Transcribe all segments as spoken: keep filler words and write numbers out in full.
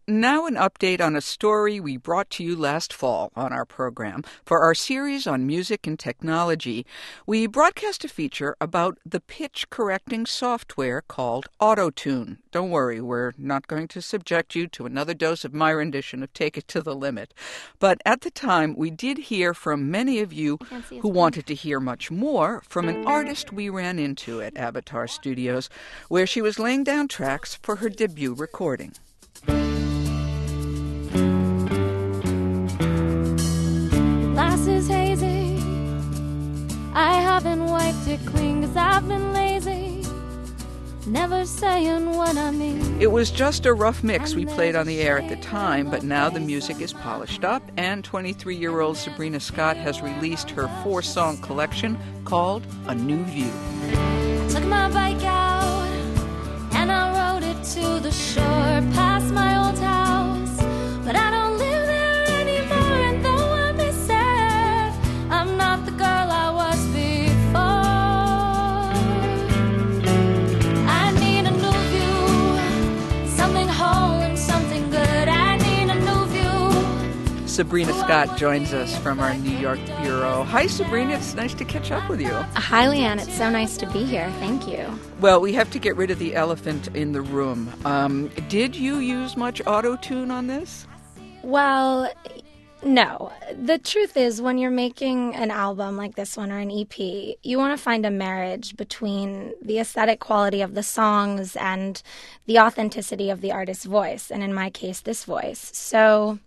Now an update on a story we brought to you last fall on our program. For our series on music and technology, we broadcast a feature about the pitch-correcting software called Auto-Tune. Don't worry, we're not going to subject you to another dose of my rendition of Take It to the Limit. But at the time, we did hear from many of you who wanted to hear much more from an artist we ran into at Avatar Studios, where she was laying down tracks for her debut recording. Glass is hazy. I haven't wiped it clean 'cause I've been lazy, never saying what I mean. It was just a rough mix we played on the air at the time, but now the music is polished up, and twenty-three-year-old Sabrina Scott has released her four-song collection called A New View. I took my bike out and I rode it to the shore, past my old house, but I don't live there anymore. And though I may say I'm not the girl I was before, I need a new view, something whole and something good. I need a new view. Sabrina Scott joins us from our New York bureau. Hi, Sabrina. It's nice to catch up with you. Hi, Leanne. It's so nice to be here. Thank you. Well, we have to get rid of the elephant in the room. Um, did you use much auto-tune on this? Well, no. The truth is, when you're making an album like this one or an E P, you want to find a marriage between the aesthetic quality of the songs and the authenticity of the artist's voice, and in my case, this voice. So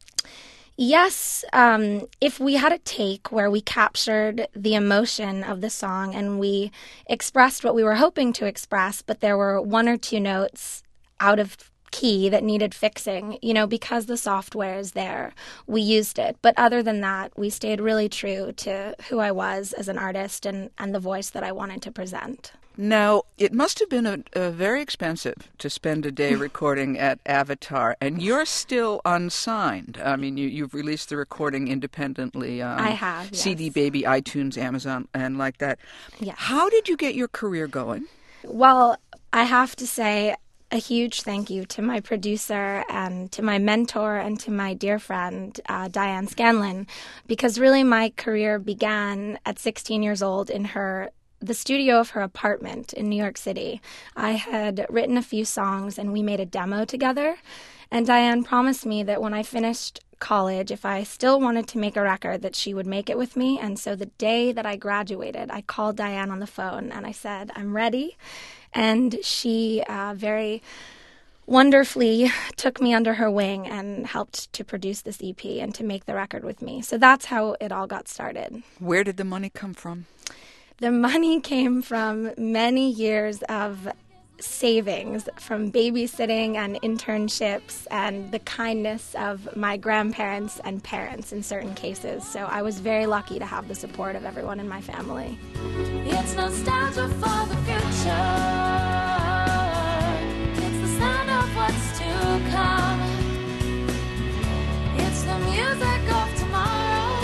yes, um, if we had a take where we captured the emotion of the song and we expressed what we were hoping to express, but there were one or two notes out of key that needed fixing, you know, because the software is there, we used it. But other than that, we stayed really true to who I was as an artist and, and the voice that I wanted to present. Now, it must have been a, a very expensive to spend a day recording at Avatar, and you're still unsigned. I mean, you, you've released the recording independently. Um, I have, yes. C D Baby, iTunes, Amazon, and like that. Yes. How did you get your career going? Well, I have to say a huge thank you to my producer and to my mentor and to my dear friend, uh, Diane Scanlon, because really my career began at sixteen years old in her the studio of her apartment in New York City. I had written a few songs and we made a demo together. And Diane promised me that when I finished college, if I still wanted to make a record, that she would make it with me. And so the day that I graduated, I called Diane on the phone and I said, I'm ready. And she uh, very wonderfully took me under her wing and helped to produce this E P and to make the record with me. So that's how it all got started. Where did the money come from? The money came from many years of savings, from babysitting and internships and the kindness of my grandparents and parents in certain cases. So I was very lucky to have the support of everyone in my family. It's nostalgia for the future. It's the sound of what's to come. It's the music of tomorrow.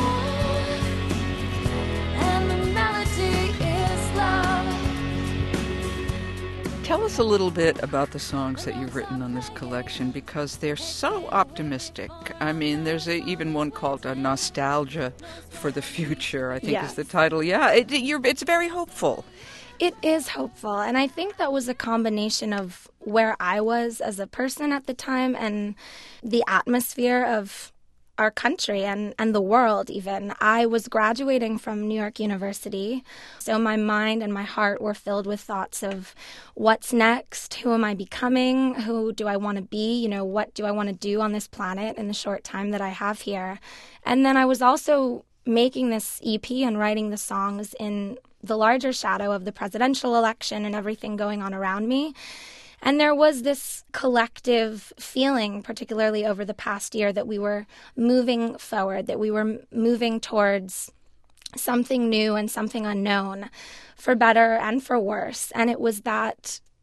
Tell us a little bit about the songs that you've written on this collection, because they're so optimistic. I mean, there's a, even one called uh, Nostalgia for the Future, I think Yes. is the title. Yeah, it, you're, it's very hopeful. It is hopeful, and I think that was a combination of where I was as a person at the time and the atmosphere of our country and, and the world even. I was graduating from New York University, so my mind and my heart were filled with thoughts of what's next, who am I becoming, who do I want to be, you know, what do I want to do on this planet in the short time that I have here. And then I was also making this E P and writing the songs in the larger shadow of the presidential election and everything going on around me. And there was this collective feeling, particularly over the past year, that we were moving forward, that we were m- moving towards something new and something unknown, for better and for worse. And it was that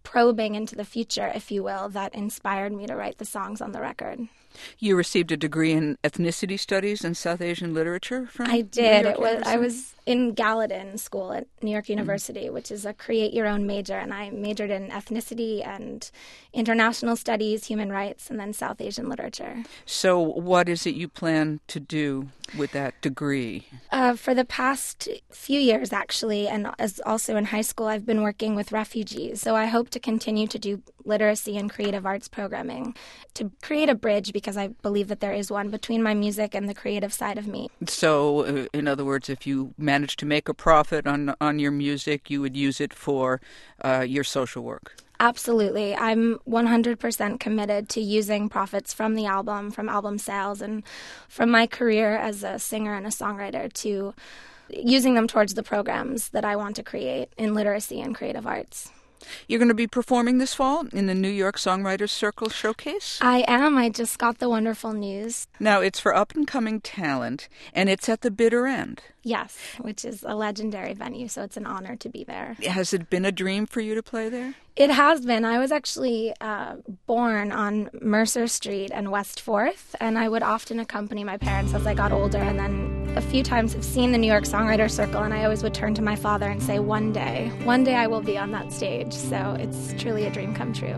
probing into the future, if you will, that inspired me to write the songs on the record. You received a degree in ethnicity studies and South Asian literature from I did. New York It was University? I was in Gallatin School at New York University, Mm-hmm. which is a create-your-own major, and I majored in ethnicity and international studies, human rights, and then South Asian literature. So what is it you plan to do with that degree? Uh, for the past few years, actually, and as also in high school, I've been working with refugees. So I hope to continue to do literacy and creative arts programming to create a bridge, because I believe that there is one between my music and the creative side of me. So, uh, in other words, if you managed to make a profit on on your music, you would use it for uh, your social work. Absolutely. I'm one hundred percent committed to using profits from the album, from album sales, and from my career as a singer and a songwriter to using them towards the programs that I want to create in literacy and creative arts. You're going to be performing this fall in the New York Songwriters Circle Showcase? I am. I just got the wonderful news. Now, it's for up-and-coming talent, and it's at the Bitter End. Yes, which is a legendary venue, so it's an honor to be there. Has it been a dream for you to play there? It has been. I was actually uh, born on Mercer Street and West fourth, and I would often accompany my parents as I got older, and then a few times I've seen the New York Songwriters Circle, and I always would turn to my father and say, one day, one day I will be on that stage. So it's truly a dream come true.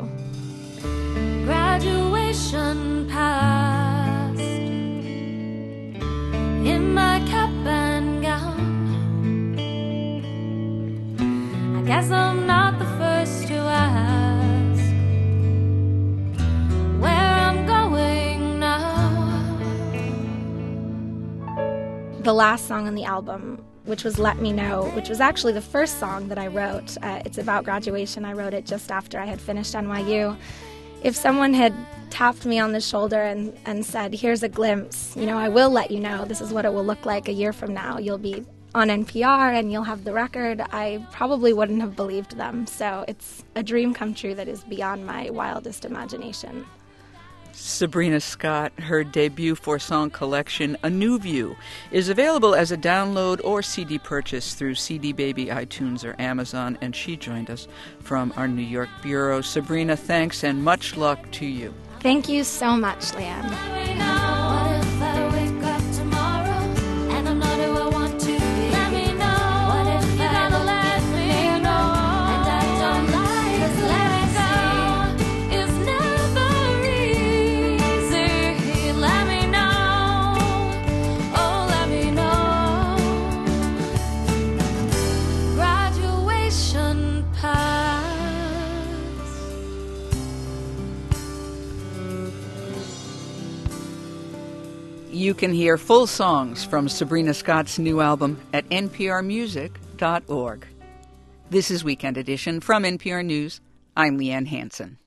Graduation past, in my cap and gown, I guess I'm not the first to ask where I'm going now. The last song on the album, which was Let Me Know, which was actually the first song that I wrote. Uh, it's about graduation. I wrote it just after I had finished N Y U. If someone had tapped me on the shoulder and, and said, here's a glimpse, you know, I will let you know, this is what it will look like a year from now. You'll be on N P R and you'll have the record, I probably wouldn't have believed them. So it's a dream come true that is beyond my wildest imagination. Sabrina Scott, her debut four-song collection, A New View, is available as a download or C D purchase through C D Baby, iTunes, or Amazon, and she joined us from our New York bureau. Sabrina, thanks and much luck to you. Thank you so much, Leanne. Let me know. What if I wake up tomorrow and I'm not who I want to be? Let me know. What if you gotta let me know and I don't like? 'Cause letting go is never easy. Let me know. Oh, let me know. Graduation past. You can hear full songs from Sabrina Scott's new album at N P R music dot org. This is Weekend Edition from N P R News. I'm Leanne Hansen.